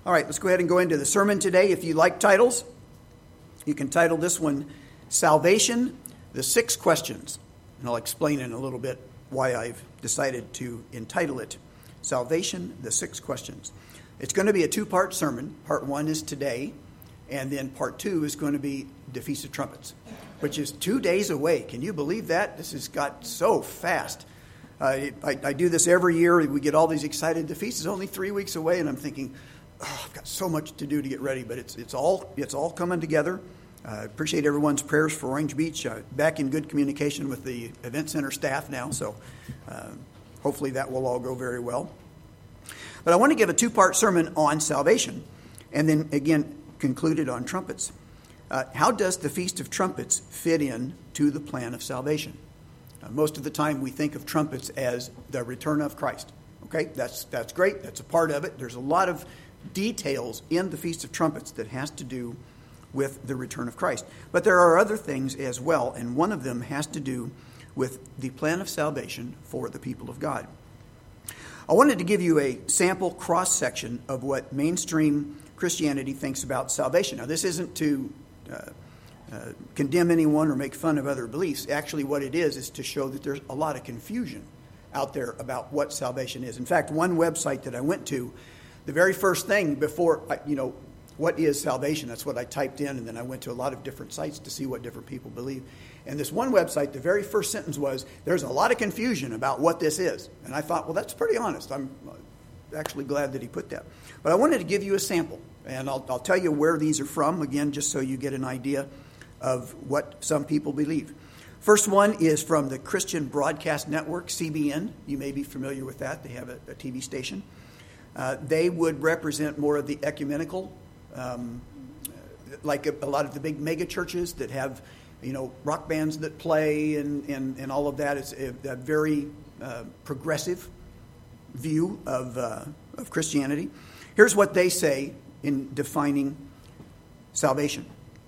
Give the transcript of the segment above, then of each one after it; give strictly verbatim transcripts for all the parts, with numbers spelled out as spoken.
All right, let's go ahead and go into the sermon today. If you like titles, you can title this one, Salvation, the Six Questions. And I'll explain in a little bit why I've decided to entitle it, Salvation, the Six Questions. It's going to be a two-part sermon. Part one is today, and then part two is going to be the Feast of Trumpets, which is two days away. Can you believe that? This has got so fast. Uh, I, I do this every year. We get all these excited. The feast is only three weeks away, and I'm thinking, oh, I've got so much to do to get ready. But it's it's all it's all coming together. I uh, appreciate everyone's prayers for Orange Beach. Uh, back in good communication with the Event Center staff now, so uh, hopefully that will all go very well. But I want to give a two-part sermon on salvation, and then again concluded on trumpets. Uh, how does the Feast of Trumpets fit in to the plan of salvation? Uh, most of the time we think of trumpets as the return of Christ. Okay, that's that's great. That's a part of it. There's a lot of details in the Feast of Trumpets that has to do with the return of Christ. But there are other things as well, and one of them has to do with the plan of salvation for the people of God. I wanted to give you a sample cross-section of what mainstream Christianity thinks about salvation. Now, this isn't to uh, uh, condemn anyone or make fun of other beliefs. Actually, what it is is to show that there's a lot of confusion out there about what salvation is. In fact, one website that I went to, the very first thing before, you know, what is salvation? That's what I typed in, and then I went to a lot of different sites to see what different people believe. And this one website, the very first sentence was, there's a lot of confusion about what this is. And I thought, well, that's pretty honest. I'm actually glad that he put that. But I wanted to give you a sample, and I'll, I'll tell you where these are from, again, just so you get an idea of what some people believe. First one is from the Christian Broadcast Network, C B N. You may be familiar with that. They have a, a T V station. Uh, they would represent more of the ecumenical, um, like a, a lot of the big mega churches that have, you know, rock bands that play and, and, and all of that. It's a, a very uh, progressive view of, uh, of Christianity. Here's what they say in defining salvation.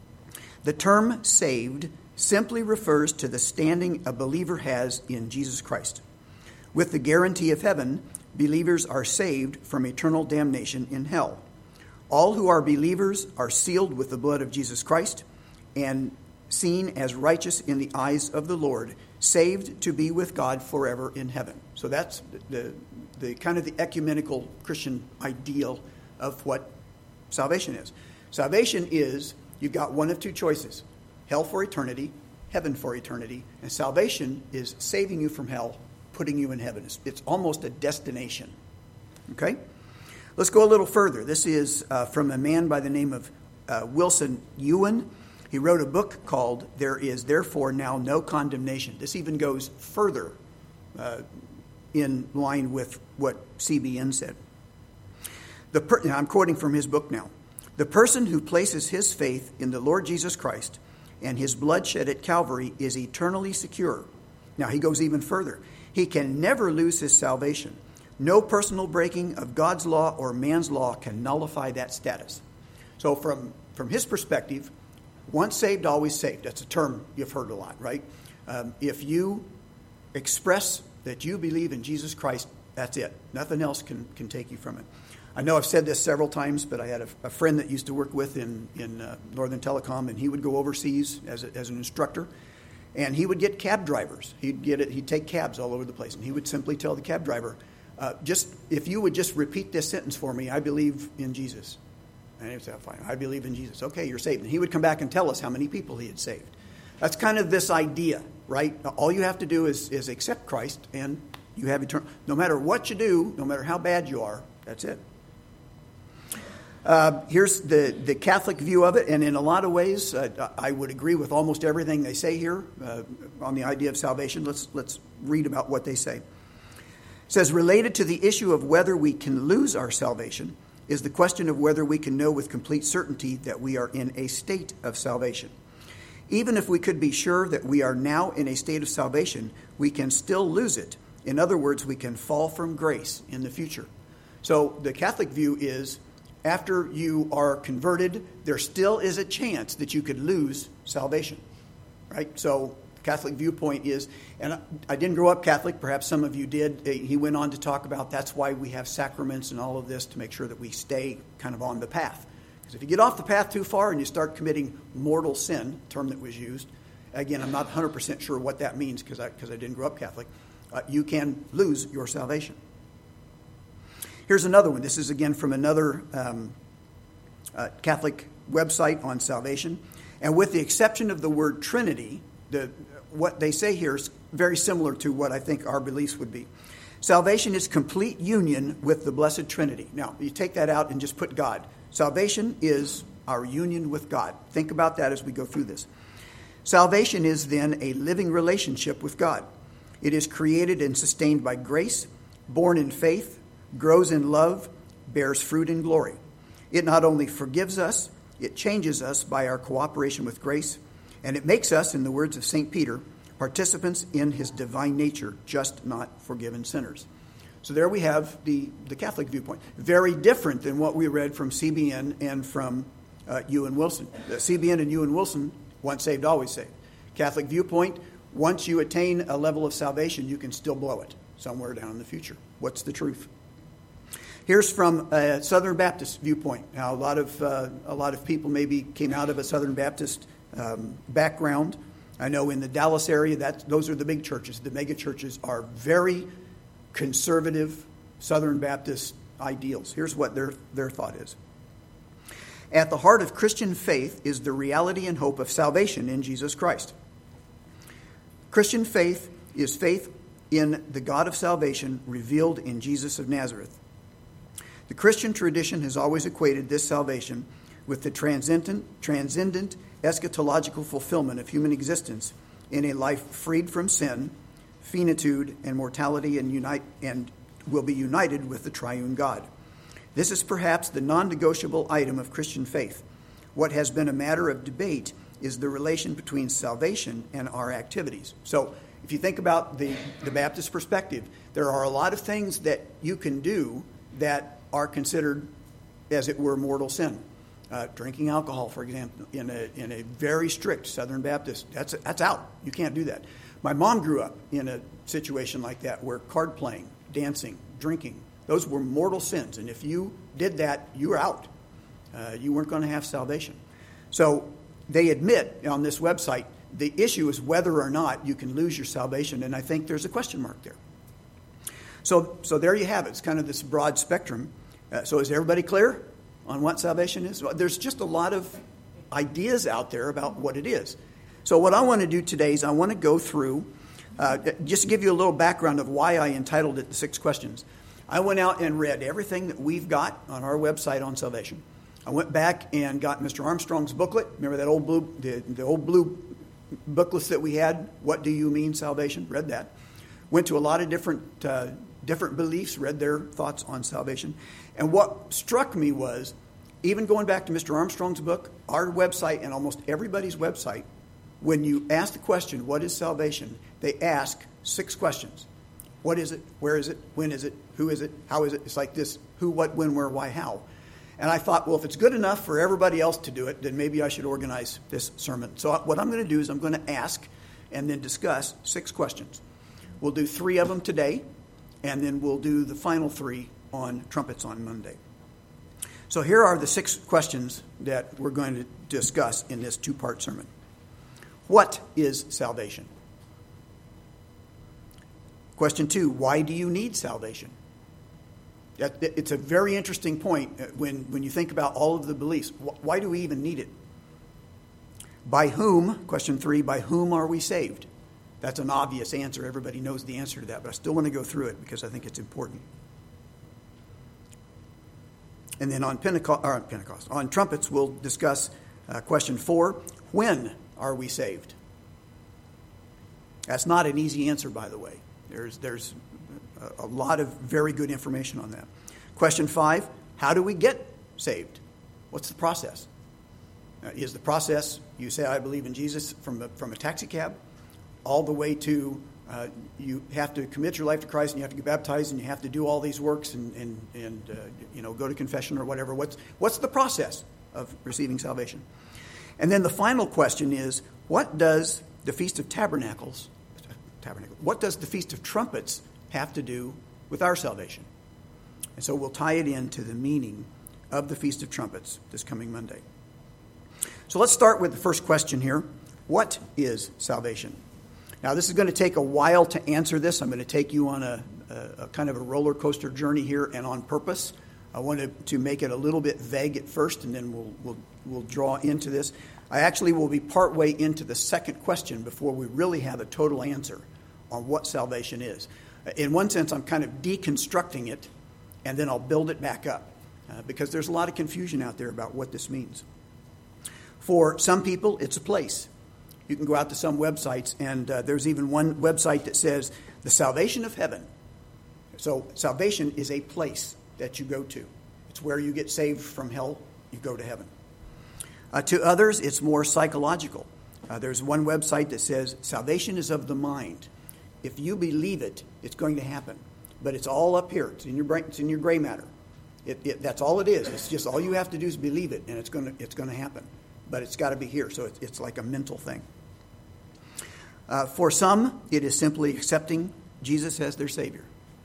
The term saved simply refers to the standing a believer has in Jesus Christ. With the guarantee of heaven, believers are saved from eternal damnation in hell. All who are believers are sealed with the blood of Jesus Christ and seen as righteous in the eyes of the Lord, saved to be with God forever in heaven. So that's the, the, the kind of the ecumenical Christian ideal of what salvation is. Salvation is, you've got one of two choices: hell for eternity, heaven for eternity. And salvation is saving you from hell, putting you in heaven. It's, it's almost a destination. Okay? Let's go a little further. This is uh, from a man by the name of uh, Wilson Ewan. He wrote a book called There Is Therefore Now No Condemnation. This even goes further uh, in line with what C B N said. The per- now I'm quoting from his book now. The person who places his faith in the Lord Jesus Christ and his blood shed at Calvary is eternally secure. Now he goes even further. He can never lose his salvation. No personal breaking of God's law or man's law can nullify that status. So from, from his perspective, once saved, always saved. That's a term you've heard a lot, right? Um, if you express that you believe in Jesus Christ, that's it. Nothing else can, can take you from it. I know I've said this several times, but I had a, a friend that used to work with in, in uh, Northern Telecom, and he would go overseas as, a, as an instructor, and he would get cab drivers. He'd get it. He'd take cabs all over the place, and he would simply tell the cab driver, uh, just if you would just repeat this sentence for me, I believe in Jesus. And he would say, fine, I believe in Jesus. Okay, you're saved. And he would come back and tell us how many people he had saved. That's kind of this idea, right? All you have to do is, is accept Christ, and you have eternal. No matter what you do, no matter how bad you are, that's it. Uh, here's the, the Catholic view of it, and in a lot of ways, uh, I would agree with almost everything they say here uh, on the idea of salvation. Let's let's read about what they say. It says, related to the issue of whether we can lose our salvation is the question of whether we can know with complete certainty that we are in a state of salvation. Even if we could be sure that we are now in a state of salvation, we can still lose it. In other words, we can fall from grace in the future. So the Catholic view is, after you are converted, there still is a chance that you could lose salvation, right? So Catholic viewpoint is, and I didn't grow up Catholic, perhaps some of you did. He went on to talk about that's why we have sacraments and all of this, to make sure that we stay kind of on the path. Because if you get off the path too far and you start committing mortal sin, term that was used, again, I'm not one hundred percent sure what that means because I, because I didn't grow up Catholic, uh, you can lose your salvation. Here's another one. This is, again, from another um, uh, Catholic website on salvation. And with the exception of the word Trinity, the, what they say here is very similar to what I think our beliefs would be. Salvation is complete union with the Blessed Trinity. Now, you take that out and just put God. Salvation is our union with God. Think about that as we go through this. Salvation is then a living relationship with God. It is created and sustained by grace, born in faith, grows in love, bears fruit in glory. It not only forgives us, it changes us by our cooperation with grace, and it makes us, in the words of Saint Peter, participants in his divine nature, just not forgiven sinners. So there we have the, the Catholic viewpoint. Very different than what we read from C B N and from uh, Ewan Wilson. The C B N and Ewan Wilson, once saved, always saved. Catholic viewpoint, once you attain a level of salvation, you can still blow it somewhere down in the future. What's the truth? Here's from a Southern Baptist viewpoint. Now, a lot of uh, a lot of people maybe came out of a Southern Baptist um, background. I know in the Dallas area, that those are the big churches. The mega churches are very conservative Southern Baptist ideals. Here's what their their thought is. At the heart of Christian faith is the reality and hope of salvation in Jesus Christ. Christian faith is faith in the God of salvation revealed in Jesus of Nazareth. The Christian tradition has always equated this salvation with the transcendent, transcendent eschatological fulfillment of human existence in a life freed from sin, finitude, and mortality, and unite and will be united with the triune God. This is perhaps the non-negotiable item of Christian faith. What has been a matter of debate is the relation between salvation and our activities. So if you think about the, the Baptist perspective, there are a lot of things that you can do that are considered, as it were, mortal sin. Uh, drinking alcohol, for example, in a in a very strict Southern Baptist, that's that's out. You can't do that. My mom grew up in a situation like that where card playing, dancing, drinking, those were mortal sins. And if you did that, you were out. Uh, you weren't going to have salvation. So they admit on this website, the issue is whether or not you can lose your salvation. And I think there's a question mark there. So so there you have it. It's kind of this broad spectrum. Uh, so is everybody clear on what salvation is? Well, there's just a lot of ideas out there about what it is. So what I want to do today is I want to go through, uh, just to give you a little background of why I entitled it The Six Questions. I went out and read everything that we've got on our website on salvation. I went back and got Mister Armstrong's booklet. Remember that old blue, the, the old blue booklets that we had? What do you mean salvation? Read that. Went to a lot of different uh, different beliefs, read their thoughts on salvation. And what struck me was, even going back to Mister Armstrong's book, our website and almost everybody's website, when you ask the question, what is salvation? They ask six questions. What is it? Where is it? When is it? Who is it? How is it? It's like this: who, what, when, where, why, how. And I thought, well, if it's good enough for everybody else to do it, then maybe I should organize this sermon. So what I'm going to do is I'm going to ask and then discuss six questions. We'll do three of them today, and then we'll do the final three on trumpets on Monday. So here are the six questions that we're going to discuss in this two-part sermon. What is salvation? Question two, why do you need salvation? It's a very interesting point when, when you think about all of the beliefs. Why do we even need it? By whom, question three, by whom are we saved? That's an obvious answer. Everybody knows the answer to that, but I still want to go through it because I think it's important. And then on Pentecost, or on Pentecost, on trumpets, we'll discuss uh, question four, when are we saved? That's not an easy answer, by the way. There's there's a lot of very good information on that. Question five, how do we get saved? What's the process? Uh, is the process, you say, I believe in Jesus from a, from a taxi cab, all the way to uh, you have to commit your life to Christ and you have to get baptized and you have to do all these works and, and, and uh, you know, go to confession or whatever. What's, what's the process of receiving salvation? And then the final question is, what does the Feast of Tabernacles, tabernacle, what does the Feast of Trumpets have to do with our salvation? And so we'll tie it into the meaning of the Feast of Trumpets this coming Monday. So let's start with the first question here. What is salvation? Now, this is going to take a while to answer this. I'm going to take you on a, a, a kind of a roller coaster journey here, and on purpose. I wanted to make it a little bit vague at first, and then we'll we'll we'll draw into this. I actually will be partway into the second question before we really have a total answer on what salvation is. In one sense, I'm kind of deconstructing it, and then I'll build it back up, uh, because there's a lot of confusion out there about what this means. For some people, it's a place. You can go out to some websites, and uh, there's even one website that says the salvation of heaven. So salvation is a place that you go to. It's where you get saved from hell, you go to heaven. Uh, to others, it's more psychological. Uh, there's one website that says salvation is of the mind. If you believe it, it's going to happen. But it's all up here. It's in your brain. It's in your gray matter. It, it, that's all it is. It's just all you have to do is believe it, and it's going to it's going to happen. But it's got to be here, so it's, it's like a mental thing. Uh, for some, it is simply accepting Jesus as their Savior.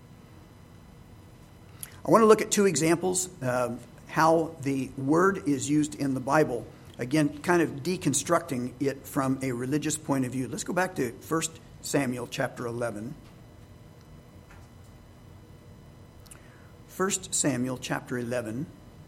I want to look at two examples of how the word is used in the Bible. Again, kind of deconstructing it from a religious point of view. Let's go back to First Samuel chapter eleven. First Samuel chapter eleven.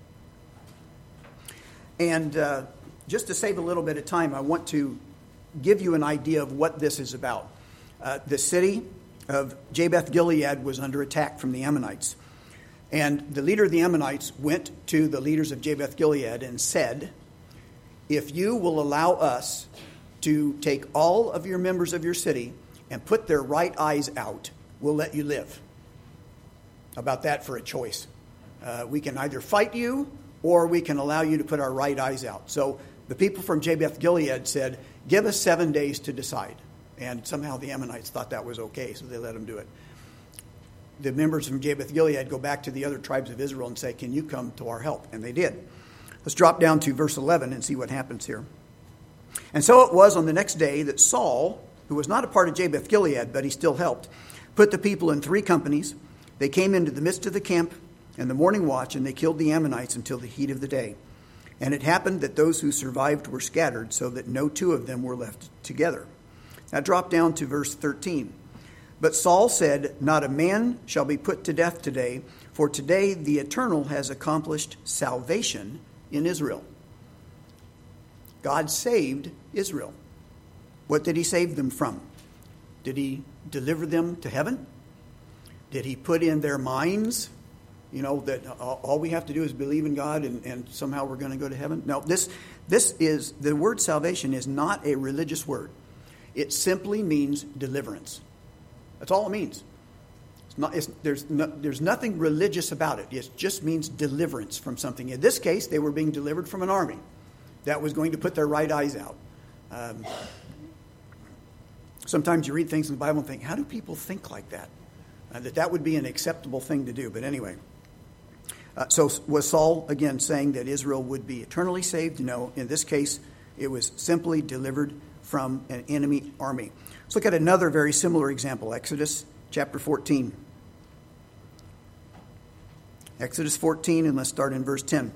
And uh, just to save a little bit of time, I want to give you an idea of what this is about. Uh, the city of Jabesh Gilead was under attack from the Ammonites. And the leader of the Ammonites went to the leaders of Jabesh Gilead and said, if you will allow us to take all of your members of your city and put their right eyes out, we'll let you live. How about that for a choice? Uh, we can either fight you or we can allow you to put our right eyes out. So the people from Jabesh Gilead said, give us seven days to decide. And somehow the Ammonites thought that was okay, so they let them do it. The members from Jabesh Gilead go back to the other tribes of Israel and say, can you come to our help? And they did. Let's drop down to verse eleven and see what happens here. And so it was on the next day that Saul, who was not a part of Jabesh Gilead, but he still helped, put the people in three companies. They came into the midst of the camp in the morning watch, and they killed the Ammonites until the heat of the day. And it happened that those who survived were scattered, so that no two of them were left together. Now drop down to verse thirteen. But Saul said, not a man shall be put to death today, for today the Eternal has accomplished salvation in Israel. God saved Israel. What did he save them from? Did he deliver them to heaven? Did he put in their minds, you know, that all we have to do is believe in God and, and somehow we're going to go to heaven? No, this, this is, the word salvation is not a religious word. It simply means deliverance. That's all it means. It's not, it's, there's, no, there's nothing religious about it. It just means deliverance from something. In this case, they were being delivered from an army that was going to put their right eyes out. Um, sometimes you read things in the Bible and think, how do people think like that? Uh, that that would be an acceptable thing to do. But anyway, uh, so was Saul, again, saying that Israel would be eternally saved? No. In this case, it was simply delivered from an enemy army. Let's look at another very similar example, Exodus chapter fourteen. Exodus fourteen, and let's start in verse ten.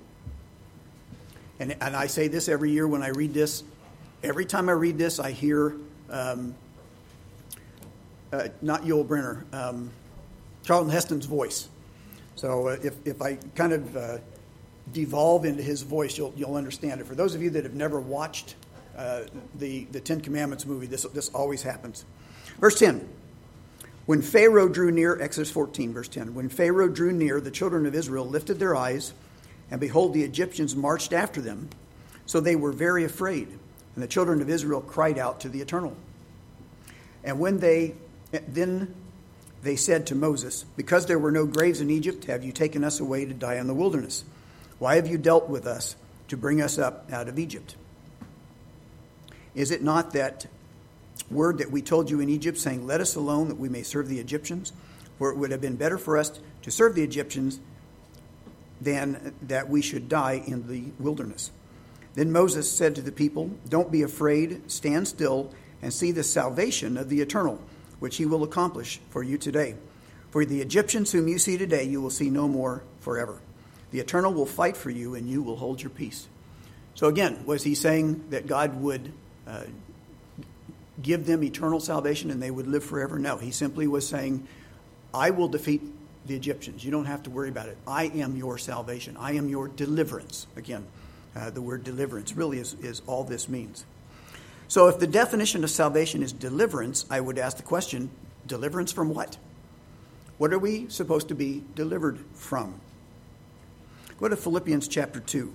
And, and I say this every year when I read this. Every time I read this, I hear, um, uh, not Yul Brynner, um, Charlton Heston's voice. So uh, if, if I kind of uh, devolve into his voice, you'll, you'll understand it. For those of you that have never watched Uh, the, the Ten Commandments movie, this, this always happens. Verse ten, when Pharaoh drew near, Exodus fourteen, verse ten, when Pharaoh drew near, the children of Israel lifted their eyes, and behold, the Egyptians marched after them. So they were very afraid, and the children of Israel cried out to the Eternal. And when they, then they said to Moses, because there were no graves in Egypt, have you taken us away to die in the wilderness? Why have you dealt with us to bring us up out of Egypt? Is it not that word that we told you in Egypt, saying, let us alone that we may serve the Egyptians? For it would have been better for us to serve the Egyptians than that we should die in the wilderness. Then Moses said to the people, don't be afraid, stand still and see the salvation of the eternal, which he will accomplish for you today. For the Egyptians whom you see today, you will see no more forever. The eternal will fight for you, and you will hold your peace. So again, was he saying that God would uh, give them eternal salvation and they would live forever? No, he simply was saying, I will defeat the Egyptians. You don't have to worry about it. I am your salvation. I am your deliverance. Again, uh, the word deliverance really is, is all this means. So if the definition of salvation is deliverance, I would ask the question, deliverance from what? What are we supposed to be delivered from? Go to Philippians chapter two.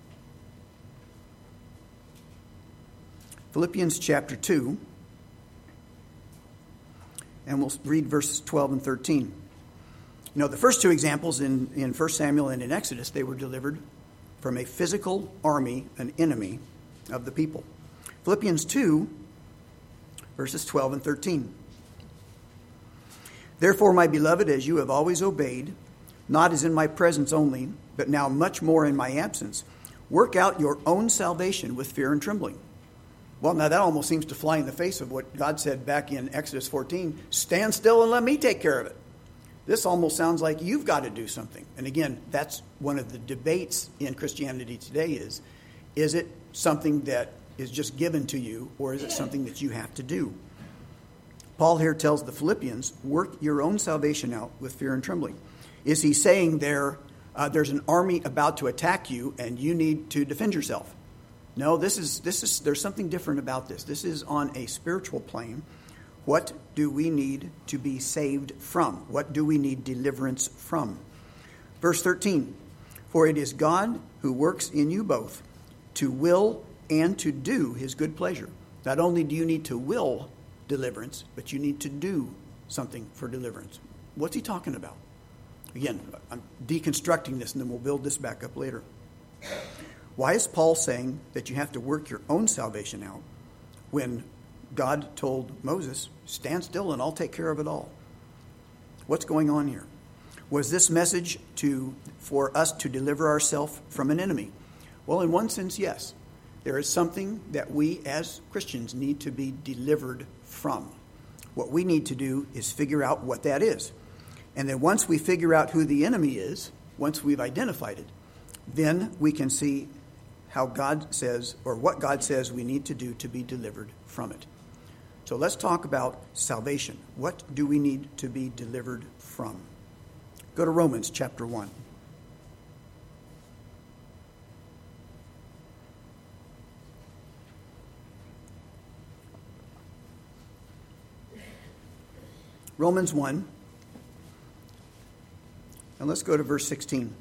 Philippians chapter two, and we'll read verses twelve and thirteen. You know, the first two examples in, in First Samuel and in Exodus, they were delivered from a physical army, an enemy of the people. Philippians two, verses twelve and thirteen. Therefore, my beloved, as you have always obeyed, not as in my presence only, but now much more in my absence, work out your own salvation with fear and trembling. Well, now that almost seems to fly in the face of what God said back in Exodus fourteen, stand still and let me take care of it. This almost sounds like you've got to do something. And again, that's one of the debates in Christianity today is, is it something that is just given to you, or is it something that you have to do? Paul here tells the Philippians, work your own salvation out with fear and trembling. Is he saying there, uh, there's an army about to attack you and you need to defend yourself? No, this is this is there's something different about this. This is on a spiritual plane. What do we need to be saved from? What do we need deliverance from? Verse thirteen, for it is God who works in you both to will and to do his good pleasure. Not only do you need to will deliverance, but you need to do something for deliverance. What's he talking about? Again, I'm deconstructing this and then we'll build this back up later. Why is Paul saying that you have to work your own salvation out when God told Moses, stand still and I'll take care of it all? What's going on here? Was this message to for us to deliver ourselves from an enemy? Well, in one sense, yes. There is something that we as Christians need to be delivered from. What we need to do is figure out what that is. And then once we figure out who the enemy is, once we've identified it, then we can see how God says, or what God says we need to do to be delivered from it. So let's talk about salvation. What do we need to be delivered from? Go to Romans chapter one. Romans one. And let's go to verse sixteen.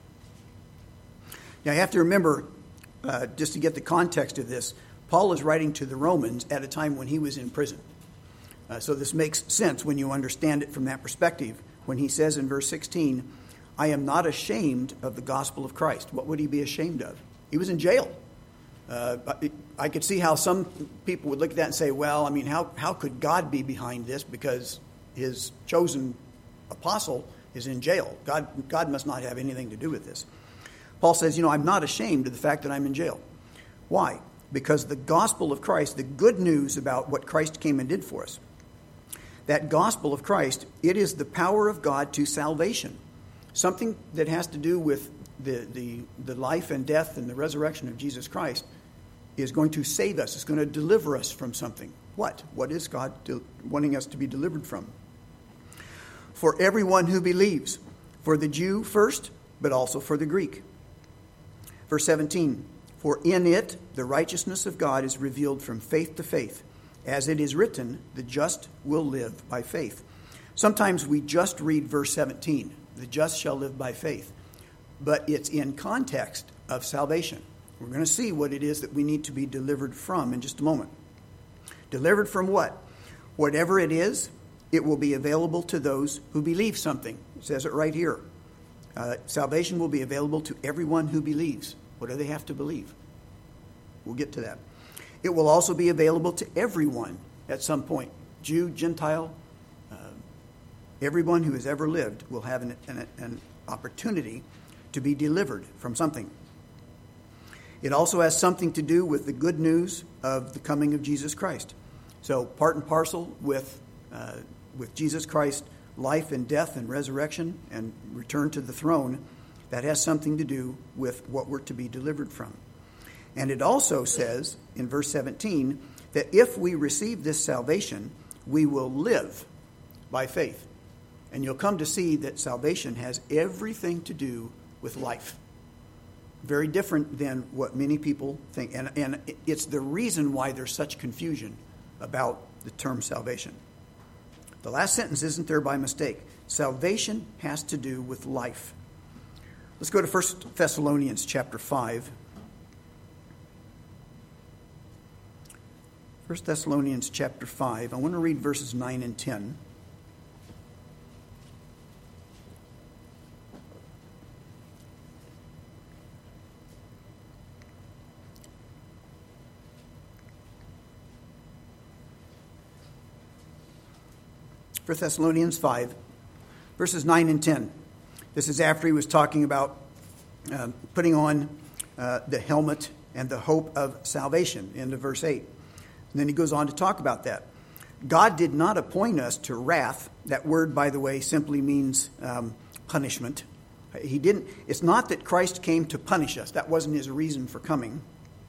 Now, you have to remember, uh, just to get the context of this, Paul is writing to the Romans at a time when he was in prison. Uh, so this makes sense when you understand it from that perspective. When he says in verse sixteen, I am not ashamed of the gospel of Christ. What would he be ashamed of? He was in jail. Uh, I could see how some people would look at that and say, well, I mean, how, how could God be behind this? Because his chosen apostle is in jail. God, God must not have anything to do with this. Paul says, you know, I'm not ashamed of the fact that I'm in jail. Why? Because the gospel of Christ, the good news about what Christ came and did for us, that gospel of Christ, it is the power of God to salvation. Something that has to do with the, the, the life and death and the resurrection of Jesus Christ is going to save us. It's going to deliver us from something. What? What is God de- wanting us to be delivered from? For everyone who believes, for the Jew first, but also for the Greek. Verse seventeen, for in it the righteousness of God is revealed from faith to faith. As it is written, the just will live by faith. Sometimes we just read verse seventeen, the just shall live by faith. But it's in context of salvation. We're going to see what it is that we need to be delivered from in just a moment. Delivered from what? Whatever it is, it will be available to those who believe something. It says it right here. Uh, salvation will be available to everyone who believes. What do they have to believe? We'll get to that. It will also be available to everyone at some point. Jew, Gentile, uh, everyone who has ever lived will have an, an, an opportunity to be delivered from something. It also has something to do with the good news of the coming of Jesus Christ. So part and parcel with uh, with Jesus Christ, life and death and resurrection and return to the throne, that has something to do with what we're to be delivered from. And it also says in verse seventeen that if we receive this salvation, we will live by faith. And you'll come to see that salvation has everything to do with life. Very different than what many people think. And, and it's the reason why there's such confusion about the term salvation. The last sentence isn't there by mistake. Salvation has to do with life. Let's go to First Thessalonians chapter five. First Thessalonians chapter five. I want to read verses nine and ten. First Thessalonians five, verses nine and ten. This is after he was talking about uh, putting on uh, the helmet and the hope of salvation, into verse eight. And then he goes on to talk about that. God did not appoint us to wrath. That word, by the way, simply means um, punishment. He didn't. It's not that Christ came to punish us. That wasn't his reason for coming.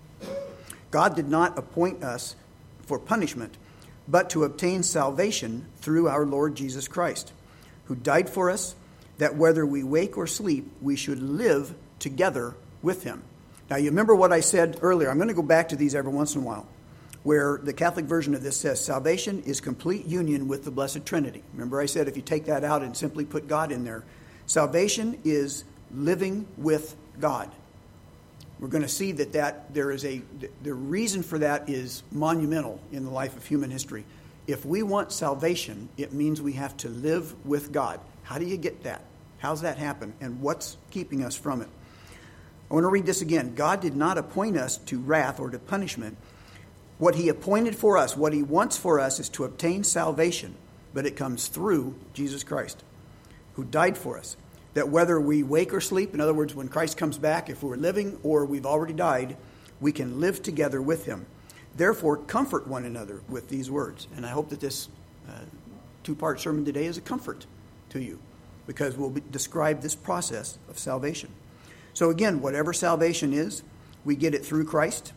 God did not appoint us for punishment, but to obtain salvation through our Lord Jesus Christ, who died for us, that whether we wake or sleep, we should live together with him. Now, you remember what I said earlier. I'm going to go back to these every once in a while, where the Catholic version of this says salvation is complete union with the Blessed Trinity. Remember I said if you take that out and simply put God in there, salvation is living with God. We're going to see that, that there is a the reason for that is monumental in the life of human history. If we want salvation, it means we have to live with God. How do you get that? How's that happen? And what's keeping us from it? I want to read this again. God did not appoint us to wrath or to punishment. What he appointed for us, what he wants for us, is to obtain salvation, but it comes through Jesus Christ, who died for us. That whether we wake or sleep, in other words, when Christ comes back, if we're living or we've already died, we can live together with him. Therefore, comfort one another with these words. And I hope that this uh, two-part sermon today is a comfort to you, because we'll be, describe this process of salvation. So again, whatever salvation is, we get it through Christ.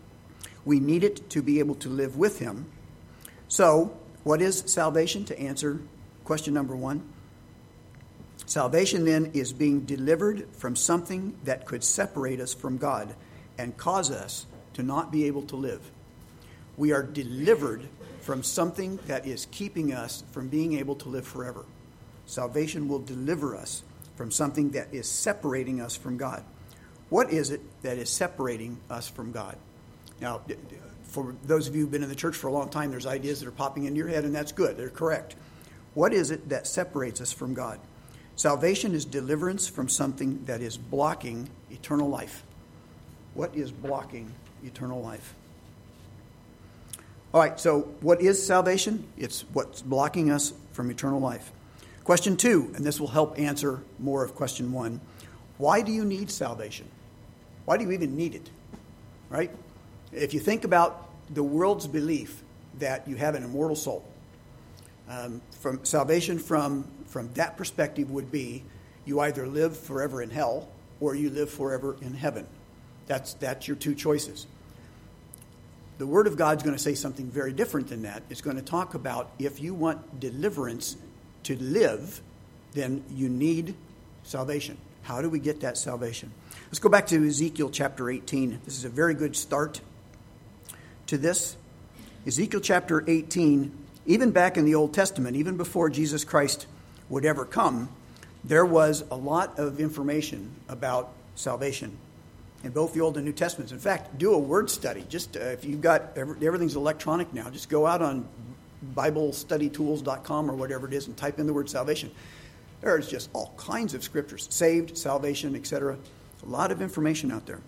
We need it to be able to live with him. So, what is salvation? To answer question number one. Salvation, then, is being delivered from something that could separate us from God and cause us to not be able to live. We are delivered from something that is keeping us from being able to live forever. Salvation will deliver us from something that is separating us from God. What is it that is separating us from God? Now, for those of you who've been in the church for a long time, there's ideas that are popping into your head, and that's good. They're correct. What is it that separates us from God? Salvation is deliverance from something that is blocking eternal life. What is blocking eternal life? All right, so what is salvation? It's what's blocking us from eternal life. Question two, and this will help answer more of question one. Why do you need salvation? Why do you even need it? Right? If you think about the world's belief that you have an immortal soul, um, from salvation from, from that perspective would be you either live forever in hell or you live forever in heaven. That's, that's your two choices. The Word of God's going to say something very different than that. It's going to talk about if you want deliverance to live, then you need salvation. How do we get that salvation? Let's go back to Ezekiel chapter eighteen. This is a very good start to this. Ezekiel chapter eighteen, even back in the Old Testament, even before Jesus Christ would ever come, there was a lot of information about salvation in both the Old and New Testaments. In fact, do a word study. Just uh, if you've got every, everything's electronic now, just go out on bible study tools dot com or whatever it is and type in the word salvation. There's just all kinds of scriptures, saved, salvation, et cetera. A lot of information out there.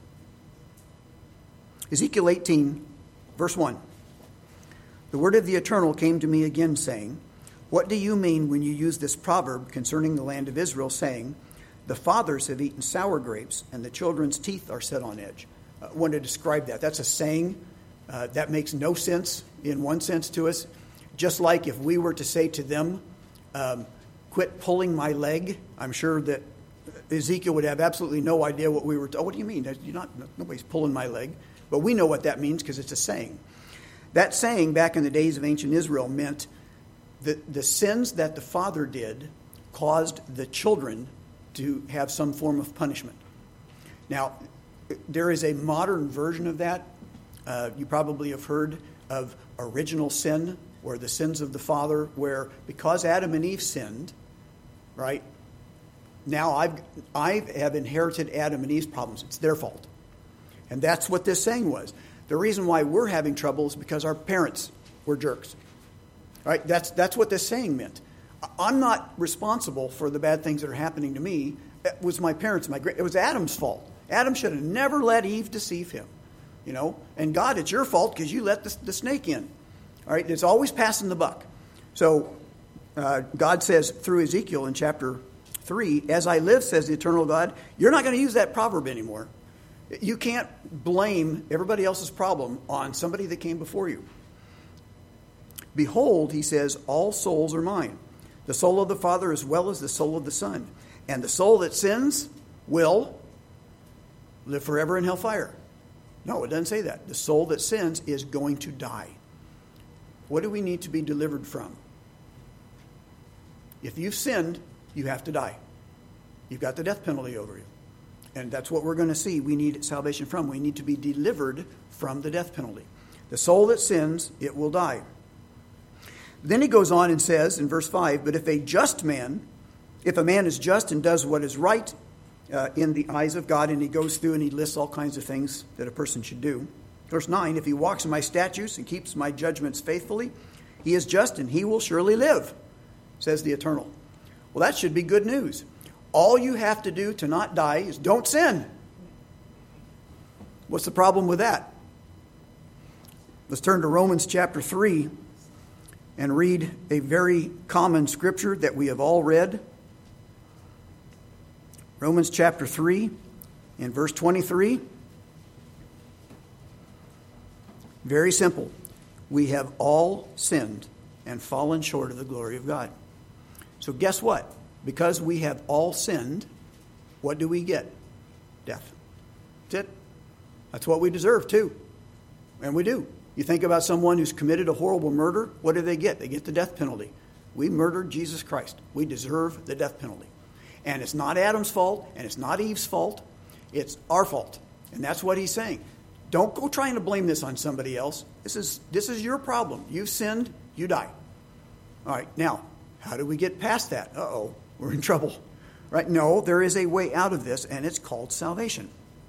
Ezekiel eighteen, verse one. The word of the Eternal came to me again, saying, "What do you mean when you use this proverb concerning the land of Israel, saying, the fathers have eaten sour grapes, and the children's teeth are set on edge?" I want to describe that. That's a saying Uh, that makes no sense in one sense to us. Just like if we were to say to them, um, quit pulling my leg, I'm sure that Ezekiel would have absolutely no idea what we were. T- oh, what do you mean? You're not, nobody's pulling my leg. But we know what that means because it's a saying. That saying back in the days of ancient Israel meant that the sins that the father did caused the children to have some form of punishment. Now, there is a modern version of that. Uh, you probably have heard of original sin, or the sins of the father, where because Adam and Eve sinned, right, now I've, I have inherited Adam and Eve's problems. It's their fault. And that's what this saying was. The reason why we're having trouble is because our parents were jerks. Right? That's, that's what this saying meant. I'm not responsible for the bad things that are happening to me. It was my parents. My great, it was Adam's fault. Adam should have never let Eve deceive him. You know, and God, it's your fault because you let the, the snake in. All right, it's always passing the buck. So uh, God says through Ezekiel in chapter three, as I live, says the eternal God, you're not going to use that proverb anymore. You can't blame everybody else's problem on somebody that came before you. Behold, he says, all souls are mine, the soul of the Father as well as the soul of the Son. And the soul that sins will live forever in hellfire. No, it doesn't say that. The soul that sins is going to die. What do we need to be delivered from? If you've sinned, you have to die. You've got the death penalty over you. And that's what we're going to see we need salvation from. We need to be delivered from the death penalty. The soul that sins, it will die. Then he goes on and says in verse five, but if a just man, if a man is just and does what is right uh, in the eyes of God, and he goes through and he lists all kinds of things that a person should do. Verse nine, if he walks in my statutes and keeps my judgments faithfully, he is just and he will surely live, says the Eternal. Well, that should be good news. All you have to do to not die is don't sin. What's the problem with that? Let's turn to Romans chapter three and read a very common scripture that we have all read. Romans chapter three and verse twenty-three. Very simple. We have all sinned and fallen short of the glory of God. So guess what? Because we have all sinned, what do we get? Death. That's it. That's what we deserve too. And we do. You think about someone who's committed a horrible murder, what do they get? They get the death penalty. We murdered Jesus Christ. We deserve the death penalty. And it's not Adam's fault, and it's not Eve's fault. It's our fault. And that's what he's saying. Don't go trying to blame this on somebody else. This is this is your problem. You've sinned, you die. All right, now, how do we get past that? Uh-oh, we're in trouble. Right? No, there is a way out of this, and it's called salvation.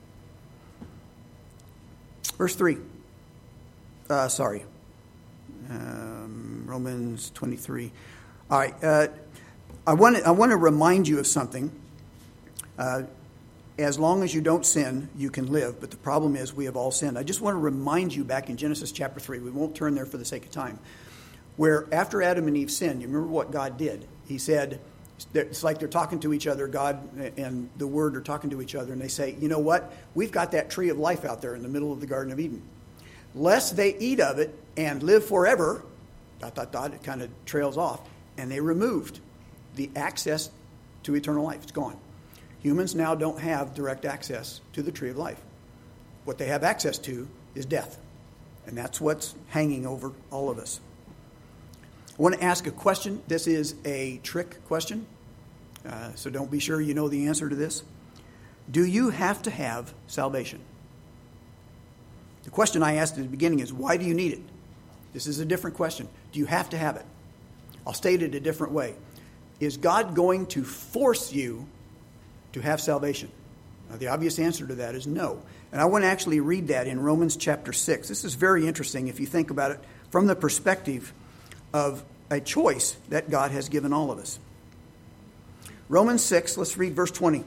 Verse three. Uh, sorry. Um, Romans twenty-three. All right. Uh, I want to I want to remind you of something. Uh, as long as you don't sin, you can live. But the problem is we have all sinned. I just want to remind you back in Genesis chapter three. We won't turn there for the sake of time. Where after Adam and Eve sinned, you remember what God did? He said, it's like they're talking to each other, God and the Word are talking to each other, and they say, you know what? We've got that tree of life out there in the middle of the Garden of Eden. Lest they eat of it and live forever, dot, dot, dot, it kind of trails off, and they removed the access to eternal life. It's gone. Humans now don't have direct access to the tree of life. What they have access to is death, and that's what's hanging over all of us. I want to ask a question. This is a trick question, uh, so don't be sure you know the answer to this. Do you have to have salvation? The question I asked at the beginning is, why do you need it? This is a different question. Do you have to have it? I'll state it a different way. Is God going to force you to have salvation? Now, the obvious answer to that is no. And I want to actually read that in Romans chapter six. This is very interesting if you think about it from the perspective of a choice that God has given all of us. Romans six, let's read verse twenty.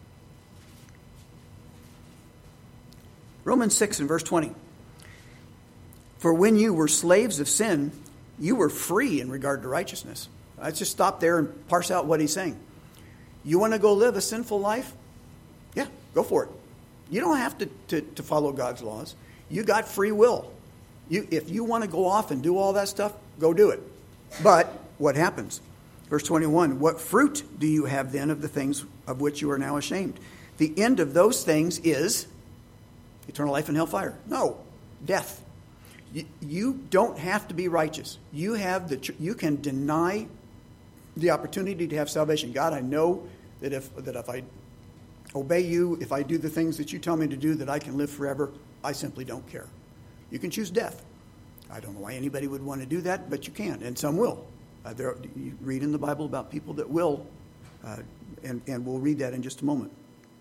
Romans six and verse twenty. For when you were slaves of sin, you were free in regard to righteousness. Let's just stop there and parse out what he's saying. You want to go live a sinful life? Yeah, go for it. You don't have to, to, to follow God's laws. You got free will. You, if you want to go off and do all that stuff, go do it. But what happens? Verse twenty-one, what fruit do you have then of the things of which you are now ashamed? The end of those things is eternal life and hellfire. No, death. You, you don't have to be righteous. You have the you can deny the opportunity to have salvation. God, I know that if that if I obey you, if I do the things that you tell me to do, that I can live forever. I simply don't care. You can choose death. I don't know why anybody would want to do that, but you can, and some will. Uh, there, you read in the Bible about people that will, uh, and, and we'll read that in just a moment.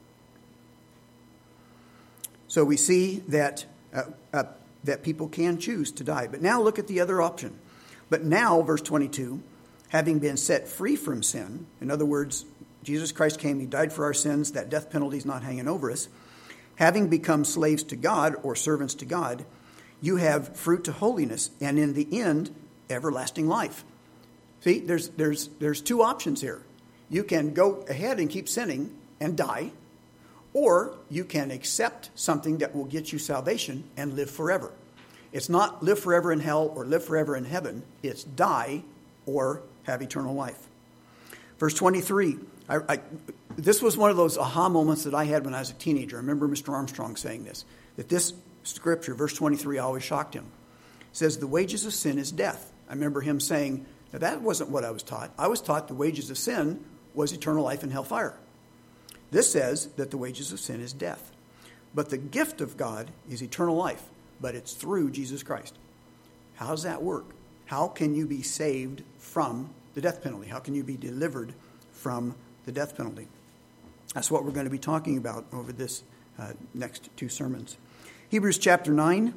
So we see that uh, uh, that people can choose to die. But now look at the other option. But now, verse twenty-two, having been set free from sin, in other words, Jesus Christ came, he died for our sins, that death penalty is not hanging over us. Having become slaves to God or servants to God, you have fruit to holiness, and in the end, everlasting life. See, there's there's there's two options here. You can go ahead and keep sinning and die, or you can accept something that will get you salvation and live forever. It's not live forever in hell or live forever in heaven. It's die or have eternal life. Verse twenty-three, I, I, this was one of those aha moments that I had when I was a teenager. I remember Mister Armstrong saying this, that this scripture, verse twenty-three, always shocked him. It says, the wages of sin is death. I remember him saying, now that wasn't what I was taught. I was taught the wages of sin was eternal life and hellfire. This says that the wages of sin is death. But the gift of God is eternal life, but it's through Jesus Christ. How does that work? How can you be saved from the death penalty? How can you be delivered from the death penalty? That's what we're going to be talking about over this uh, next two sermons. Hebrews chapter nine.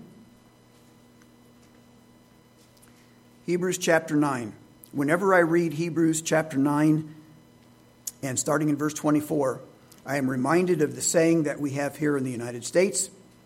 Hebrews chapter nine. Whenever I read Hebrews chapter nine and starting in verse twenty-four, I am reminded of the saying that we have here in the United States.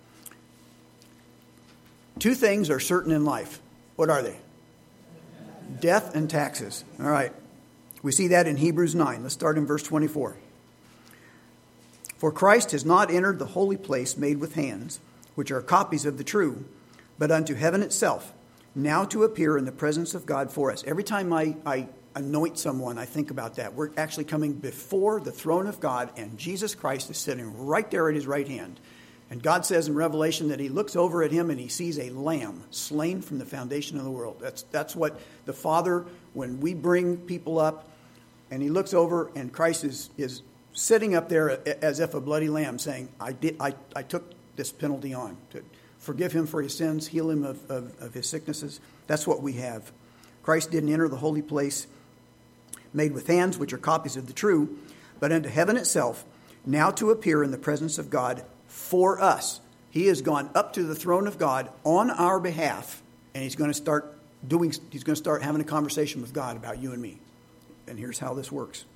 Two things are certain in life. What are they? Death and taxes. All right. We see that in Hebrews nine. Let's start in verse twenty-four. For Christ has not entered the holy place made with hands, which are copies of the true, but unto heaven itself, now to appear in the presence of God for us. Every time I, I anoint someone, I think about that. We're actually coming before the throne of God, and Jesus Christ is sitting right there at his right hand. And God says in Revelation that he looks over at him and he sees a lamb slain from the foundation of the world. That's that's what the Father, when we bring people up, and he looks over and Christ is, is sitting up there as if a bloody lamb saying, I did I, I took this penalty on to forgive him for his sins, heal him of, of, of his sicknesses. That's what we have. Christ didn't enter the holy place made with hands, which are copies of the true, but unto heaven itself, now to appear in the presence of God for us. He has gone up to the throne of God on our behalf, and he's going to start doing, he's going to start having a conversation with God about you and me. And here's how this works.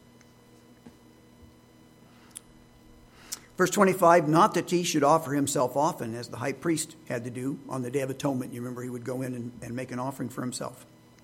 Verse twenty-five, not that he should offer himself often, as the high priest had to do on the Day of Atonement. You remember he would go in and, and make an offering for himself.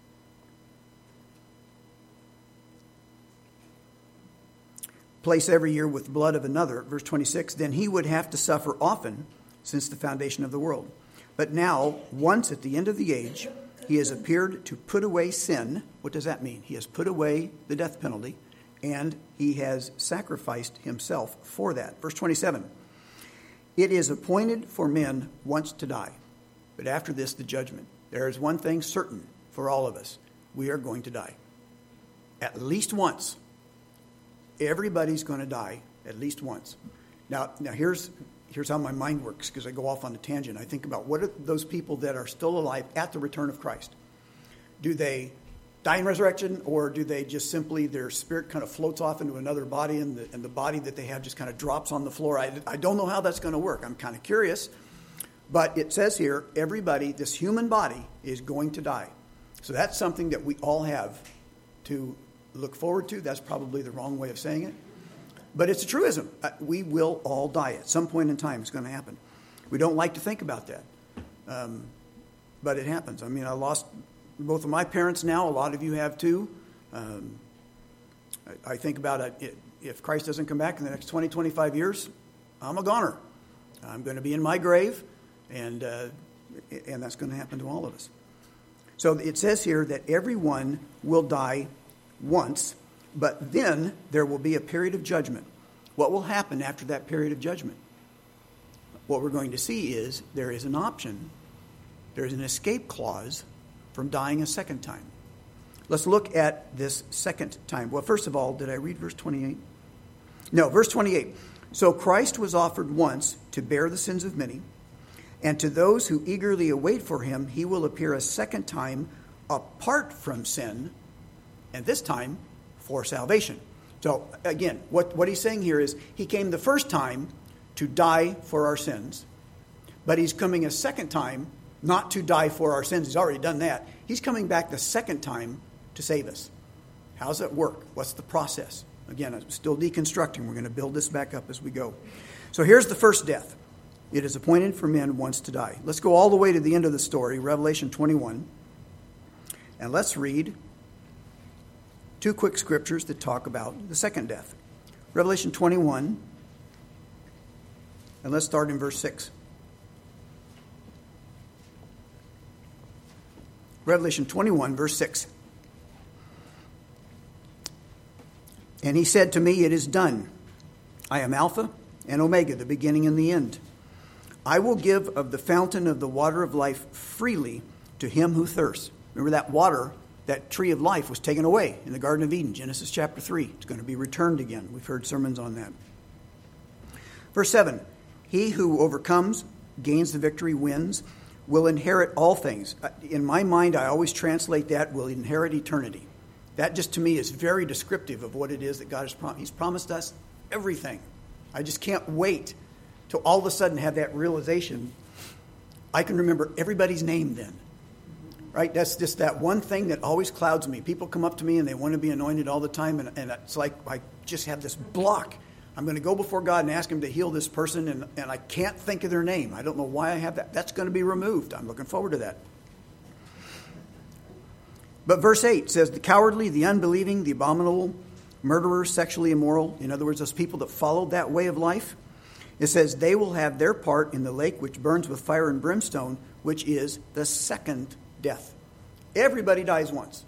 Place every year with blood of another. Verse twenty-six, then he would have to suffer often since the foundation of the world. But now, once at the end of the age, he has appeared to put away sin. What does that mean? He has put away the death penalty, and he has sacrificed himself for that. Verse twenty-seven, it is appointed for men once to die, but after this the judgment. There is one thing certain for all of us. We are going to die. At least once. Everybody's going to die at least once. Now, now here's here's how my mind works, because I go off on a tangent. I think about what are those people that are still alive at the return of Christ? Do they die in resurrection, or do they just simply, their spirit kind of floats off into another body, and the, and the body that they have just kind of drops on the floor? I, I don't know how that's going to work. I'm kind of curious. But it says here, everybody, this human body, is going to die. So that's something that we all have to look forward to. That's probably the wrong way of saying it. But it's a truism. We will all die at some point in time. It's going to happen. We don't like to think about that. Um, but it happens. I mean, I lost both of my parents now. A lot of you have too. Um, I, I think about it. If Christ doesn't come back in the next twenty, twenty-five years, I'm a goner. I'm going to be in my grave. And uh, And that's going to happen to all of us. So it says here that everyone will die once, but then there will be a period of judgment. What will happen after that period of judgment? What we're going to see is there is an option, there is an escape clause from dying a second time. Let's look at this second time. Well, first of all, did I read verse twenty-eight? No, verse twenty-eight. So Christ was offered once to bear the sins of many, and to those who eagerly await for him, he will appear a second time apart from sin, and this time for salvation. So again, what, what he's saying here is he came the first time to die for our sins, but he's coming a second time not to die for our sins. He's already done that. He's coming back the second time to save us. How does that work? What's the process? Again, I'm still deconstructing. We're going to build this back up as we go. So here's the first death. It is appointed for men once to die. Let's go all the way to the end of the story, Revelation twenty-one, and let's read two quick scriptures that talk about the second death. Revelation twenty-one, and let's start in verse six. Revelation twenty-one, verse six. And he said to me, it is done. I am Alpha and Omega, the beginning and the end. I will give of the fountain of the water of life freely to him who thirsts. Remember that water, that tree of life was taken away in the Garden of Eden, Genesis chapter three. It's going to be returned again. We've heard sermons on that. Verse seven, he who overcomes, gains the victory, wins, will inherit all things. In my mind, I always translate that, will inherit eternity. That just to me is very descriptive of what it is that God has promised. He's promised us everything. I just can't wait to all of a sudden have that realization. I can remember everybody's name then. Right? That's just that one thing that always clouds me. People come up to me and they want to be anointed all the time, and, and it's like I just have this block. I'm going to go before God and ask him to heal this person, and, and I can't think of their name. I don't know why I have that. That's going to be removed. I'm looking forward to that. But verse eight says, the cowardly, the unbelieving, the abominable, murderers, sexually immoral, in other words, those people that followed that way of life, it says they will have their part in the lake which burns with fire and brimstone, which is the second death. Everybody dies once.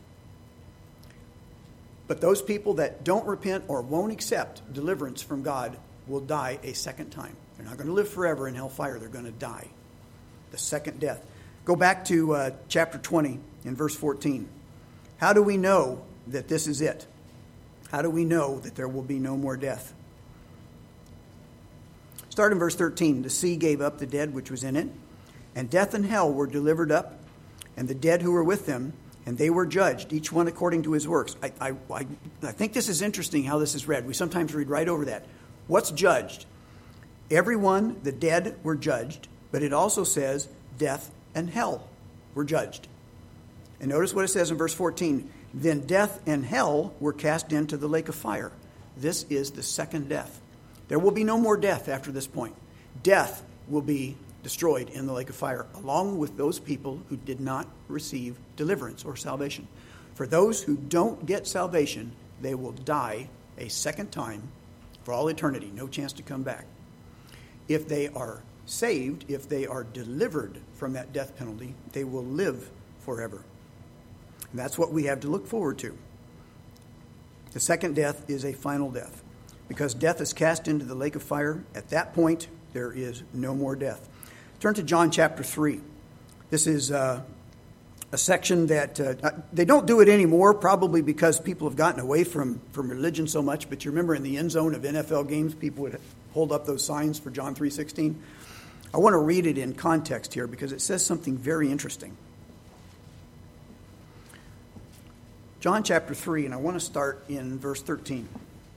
But those people that don't repent or won't accept deliverance from God will die a second time. They're not going to live forever in hellfire. They're going to die. The second death. Go back to uh, chapter twenty in verse fourteen. How do we know that this is it? How do we know that there will be no more death? Start in verse thirteen. The sea gave up the dead which was in it, and death and hell were delivered up, and the dead who were with them, and they were judged, each one according to his works. I, I, I, I think this is interesting how this is read. We sometimes read right over that. What's judged? Everyone, the dead, were judged, but it also says death and hell were judged. And notice what it says in verse fourteen. Then death and hell were cast into the lake of fire. This is the second death. There will be no more death after this point. Death will be destroyed in the lake of fire, along with those people who did not receive deliverance or salvation. For those who don't get salvation, they will die a second time for all eternity, no chance to come back. If they are saved, if they are delivered from that death penalty, they will live forever. And that's what we have to look forward to. The second death is a final death. Because death is cast into the lake of fire, at that point, there is no more death. Turn to John chapter three. This is uh, a section that uh, they don't do it anymore, probably because people have gotten away from, from religion so much. But you remember in the end zone of N F L games, people would hold up those signs for John three sixteen. I want to read it in context here because it says something very interesting. John chapter three, and I want to start in verse thirteen.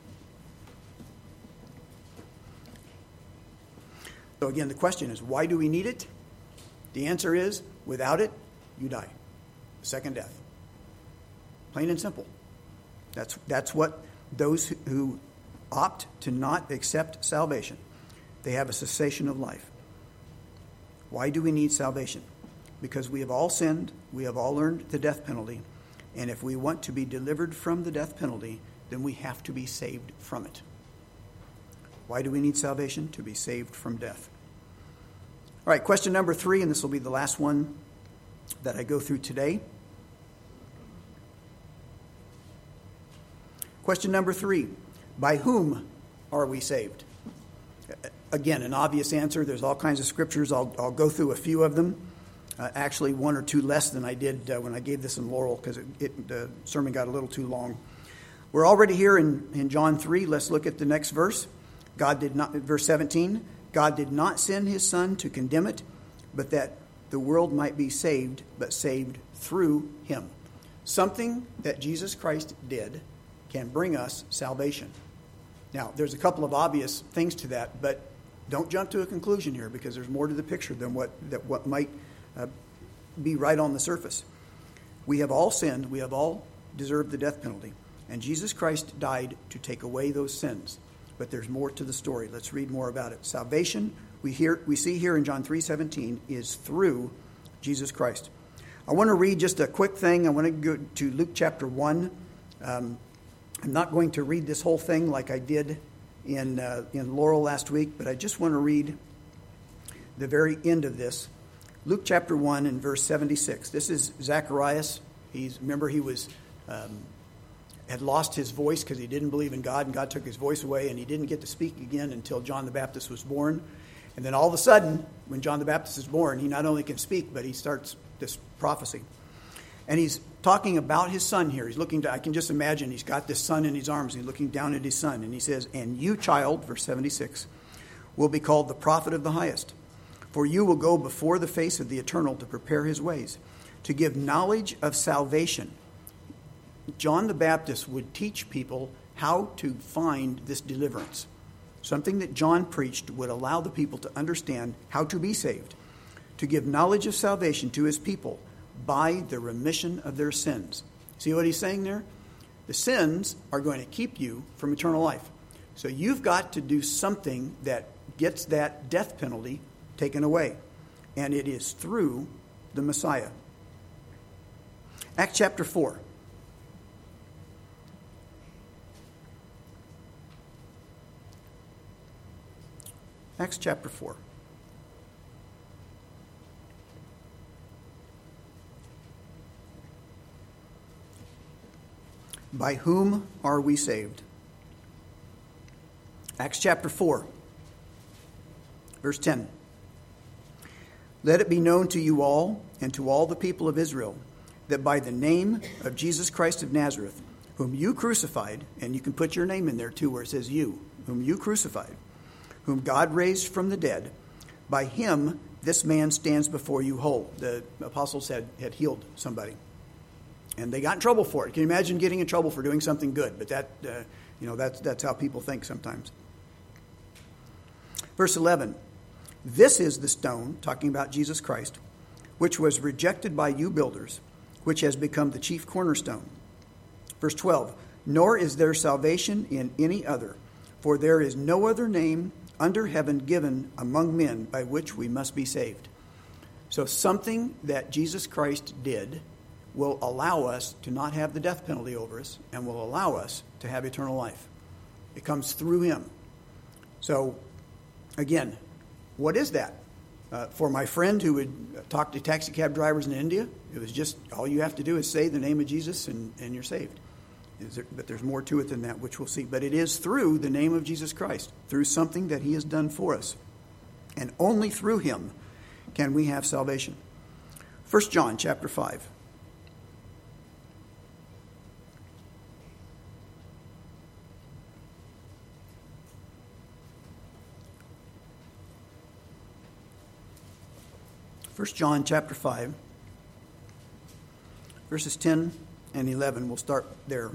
So again, the question is, why do we need it? The answer is, without it, you die. Second death. Plain and simple. That's, that's what those who opt to not accept salvation, they have a cessation of life. Why do we need salvation? Because we have all sinned, we have all earned the death penalty, and if we want to be delivered from the death penalty, then we have to be saved from it. Why do we need salvation? To be saved from death. All right, question number three, and this will be the last one that I go through today. Question number three, by whom are we saved? Again, an obvious answer. There's all kinds of scriptures. I'll, I'll go through a few of them. Uh, actually, one or two less than I did uh, when I gave this in Laurel, because it, it, the sermon got a little too long. We're already here in, in John three. Let's look at the next verse. God did not, verse seventeen, God did not send his Son to condemn it, but that the world might be saved, but saved through him. Something that Jesus Christ did can bring us salvation. Now, there's a couple of obvious things to that, but don't jump to a conclusion here, because there's more to the picture than what that what might uh, be right on the surface. We have all sinned. We have all deserved the death penalty. And Jesus Christ died to take away those sins. But there's more to the story. Let's read more about it. Salvation, we hear we see here in John three seventeen, is through Jesus Christ. I want to read just a quick thing. I want to go to Luke chapter one. Um, I'm not going to read this whole thing like I did in uh, in Laurel last week, but I just want to read the very end of this. Luke chapter one and verse seventy-six. This is Zacharias. He's remember he was um, had lost his voice because he didn't believe in God, and God took his voice away, and he didn't get to speak again until John the Baptist was born. And then all of a sudden, when John the Baptist is born, he not only can speak, but he starts this prophecy. And he's talking about his son here. He's looking to, I can just imagine, he's got this son in his arms. He's looking down at his son. And he says, and you, child, verse seventy-six, will be called the prophet of the highest. For you will go before the face of the Eternal to prepare his ways, to give knowledge of salvation. John the Baptist would teach people how to find this deliverance. Something that John preached would allow the people to understand how to be saved, to give knowledge of salvation to his people by the remission of their sins. See what he's saying there? The sins are going to keep you from eternal life. So you've got to do something that gets that death penalty taken away. And it is through the Messiah. Acts chapter four. Acts chapter four. By whom are we saved? Acts chapter four, verse ten. Let it be known to you all and to all the people of Israel that by the name of Jesus Christ of Nazareth, whom you crucified, and you can put your name in there too where it says you, whom you crucified, whom God raised from the dead, by him this man stands before you whole. The apostles had, had healed somebody. And they got in trouble for it. Can you imagine getting in trouble for doing something good? But that, uh, you know, that's, that's how people think sometimes. Verse eleven. This is the stone, talking about Jesus Christ, which was rejected by you builders, which has become the chief cornerstone. Verse twelve. Nor is there salvation in any other, for there is no other name under heaven given among men by which we must be saved. So something that Jesus Christ did will allow us to not have the death penalty over us and will allow us to have eternal life. It comes through him. So, again, what is that? Uh, for my friend who would talk to taxi cab drivers in India, it was just all you have to do is say the name of Jesus and, and you're saved. Is there, but there's more to it than that, which we'll see. But it is through the name of Jesus Christ, through something that he has done for us. And only through him can we have salvation. First John chapter five. First John chapter five, verses ten and eleven. We'll start there.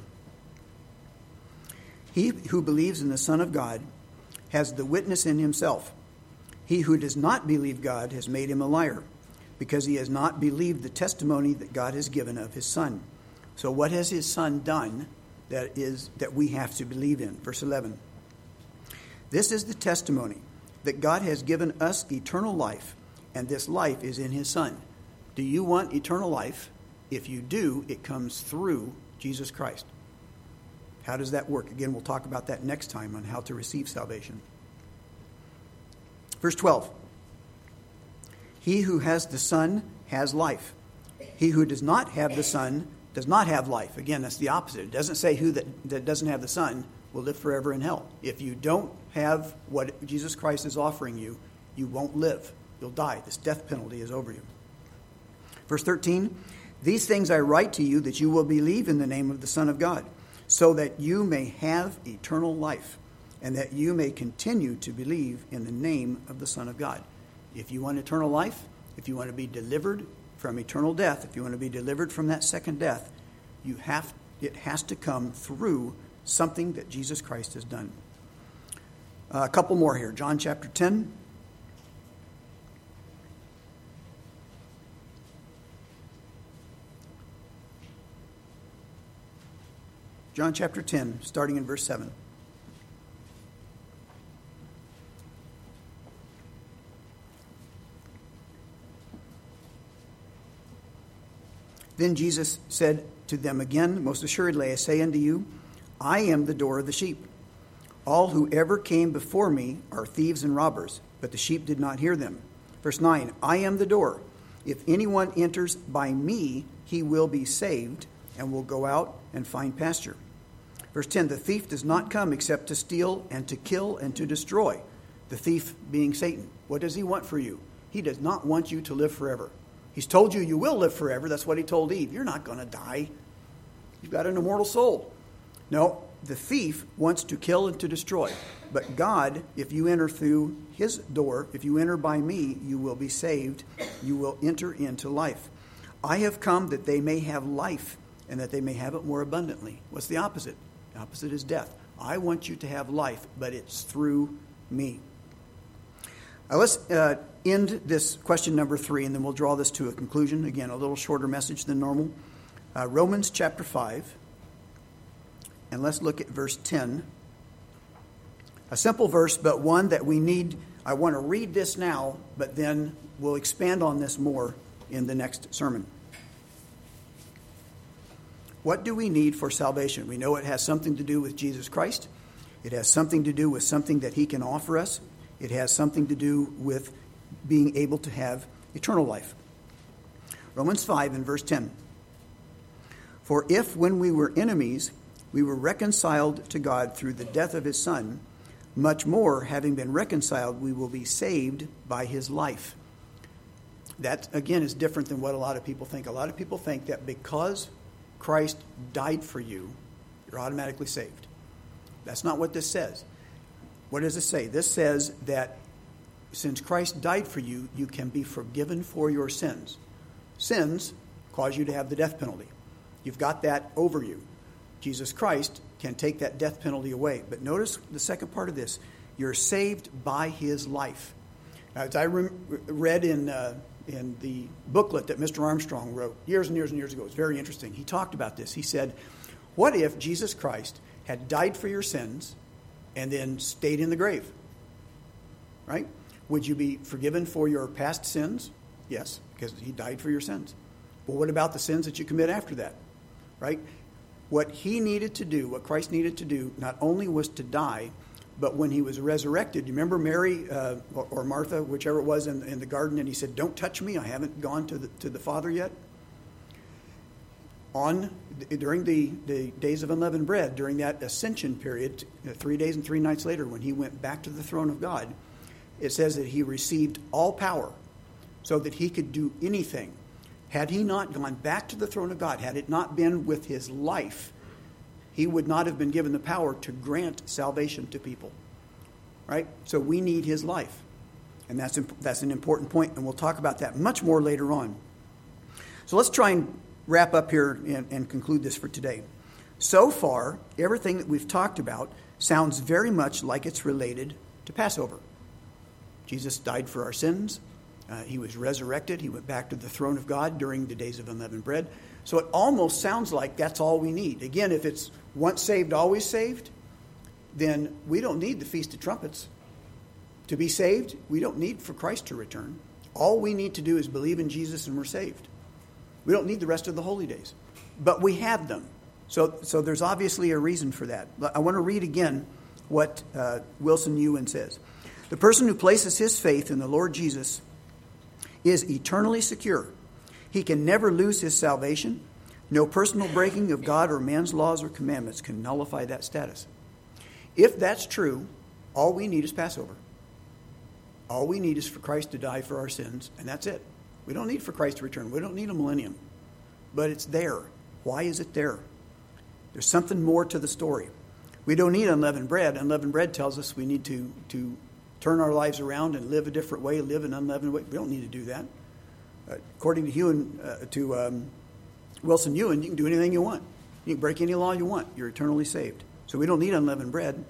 He who believes in the Son of God has the witness in himself. He who does not believe God has made him a liar, because he has not believed the testimony that God has given of his Son. So what has his Son done that is that we have to believe in? Verse eleven. This is the testimony that God has given us eternal life, and this life is in his Son. Do you want eternal life? If you do, it comes through Jesus Christ. How does that work? Again, we'll talk about that next time on how to receive salvation. Verse twelve. He who has the Son has life. He who does not have the Son does not have life. Again, that's the opposite. It doesn't say who that, that doesn't have the Son will live forever in hell. If you don't have what Jesus Christ is offering you, you won't live. You'll die. This death penalty is over you. Verse thirteen, these things I write to you that you will believe in the name of the Son of God, so that you may have eternal life, and that you may continue to believe in the name of the Son of God. If you want eternal life, if you want to be delivered from eternal death, if you want to be delivered from that second death, you have it has to come through something that Jesus Christ has done. Uh, a couple more here. John chapter ten. John chapter ten, starting in verse seven. Then Jesus said to them again, most assuredly I say unto you, I am the door of the sheep. All who ever came before me are thieves and robbers, but the sheep did not hear them. Verse nine, I am the door. If anyone enters by me, he will be saved, and will go out and find pasture. Verse ten, the thief does not come except to steal and to kill and to destroy. The thief being Satan. What does he want for you? He does not want you to live forever. He's told you you will live forever. That's what he told Eve. You're not going to die. You've got an immortal soul. No, the thief wants to kill and to destroy. But God, if you enter through his door, if you enter by me, you will be saved. You will enter into life. I have come that they may have life and that they may have it more abundantly. What's the opposite? The opposite is death. I want you to have life, but it's through me. Now let's uh, end this question number three, and then we'll draw this to a conclusion. Again, a little shorter message than normal. Uh, Romans chapter five. And let's look at verse ten. A simple verse, but one that we need. I want to read this now, but then we'll expand on this more in the next sermon. What do we need for salvation? We know it has something to do with Jesus Christ. It has something to do with something that he can offer us. It has something to do with being able to have eternal life. Romans five and verse ten. For if when we were enemies, we were reconciled to God through the death of his Son, much more, having been reconciled, we will be saved by his life. That, again, is different than what a lot of people think. A lot of people think that because Christ died for you, you're automatically saved. That's not what this says. What does it say? This says that since Christ died for you, you can be forgiven for your sins. Sins cause you to have the death penalty. You've got that over you. Jesus Christ can take that death penalty away. But notice the second part of this. You're saved by his life. Now, as I re- read in uh, in the booklet that Mister Armstrong wrote years and years and years ago, it was very interesting. He talked about this. He said, what if Jesus Christ had died for your sins and then stayed in the grave? Right? Would you be forgiven for your past sins? Yes, because he died for your sins. Well, what about the sins that you commit after that? Right? What he needed to do, what Christ needed to do, not only was to die, but when he was resurrected, you remember Mary uh, or, or Martha, whichever it was, in, in the garden, and he said, don't touch me, I haven't gone to the, to the Father yet? On during the, the days of unleavened bread, during that ascension period, three days and three nights later, when he went back to the throne of God, it says that he received all power so that he could do anything. Had he not gone back to the throne of God, had it not been with his life, he would not have been given the power to grant salvation to people. Right? So we need his life. And that's that's an important point, and we'll talk about that much more later on. So let's try and wrap up here and, and conclude this for today. So far, everything that we've talked about sounds very much like it's related to Passover. Jesus died for our sins. Uh, he was resurrected. He went back to the throne of God during the days of unleavened bread. So it almost sounds like that's all we need. Again, if it's once saved, always saved, then we don't need the Feast of Trumpets. To be saved, we don't need for Christ to return. All we need to do is believe in Jesus and we're saved. We don't need the rest of the holy days. But we have them. So, so there's obviously a reason for that. I want to read again what uh, Wilson Ewan says. The person who places his faith in the Lord Jesus is eternally secure. He can never lose his salvation. No personal breaking of God or man's laws or commandments can nullify that status. If that's true, all we need is Passover. All we need is for Christ to die for our sins, and that's it. We don't need for Christ to return. We don't need a millennium. But it's there. Why is it there? There's something more to the story. We don't need unleavened bread. Unleavened bread tells us we need to, to turn our lives around and live a different way, live an unleavened way. We don't need to do that. Uh, according to Ewan, uh, to um, Wilson Ewan, you can do anything you want. You can break any law you want. You're eternally saved. So we don't need unleavened bread.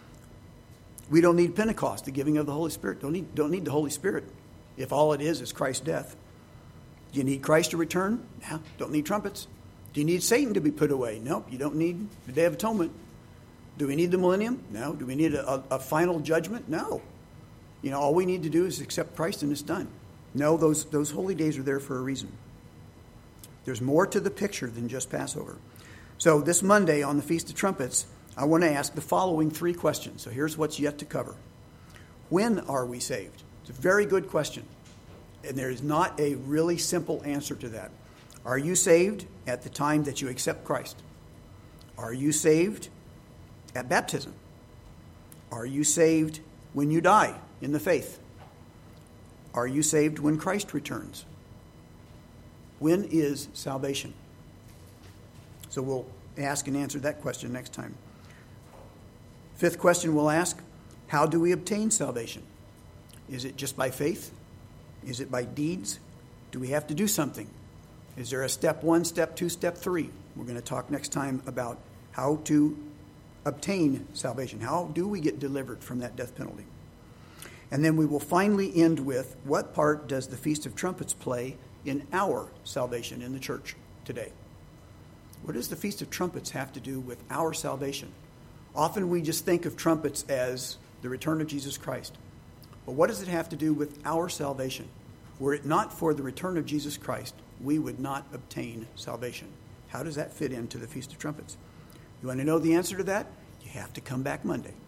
We don't need Pentecost, the giving of the Holy Spirit. Don't need, don't need the Holy Spirit if all it is is Christ's death. Do you need Christ to return? No. Don't need trumpets. Do you need Satan to be put away? Nope. You don't need the Day of Atonement. Do we need the millennium? No. Do we need a, a, a final judgment? No. You know, all we need to do is accept Christ and it's done. No, those, those holy days are there for a reason. There's more to the picture than just Passover. So this Monday on the Feast of Trumpets, I want to ask the following three questions. So here's what's yet to cover. When are we saved? It's a very good question. And there is not a really simple answer to that. Are you saved at the time that you accept Christ? Are you saved at baptism? Are you saved when you die in the faith? Are you saved when Christ returns? When is salvation? So we'll ask and answer that question next time. Fifth question we'll ask, how do we obtain salvation? Is it just by faith? Is it by deeds? Do we have to do something? Is there a step one, step two, step three? We're going to talk next time about how to obtain salvation. How do we get delivered from that death penalty? And then we will finally end with, what part does the Feast of Trumpets play in our salvation in the church today? What does the Feast of Trumpets have to do with our salvation? Often we just think of trumpets as the return of Jesus Christ. But what does it have to do with our salvation? Were it not for the return of Jesus Christ, we would not obtain salvation. How does that fit into the Feast of Trumpets? You want to know the answer to that? You have to come back Monday.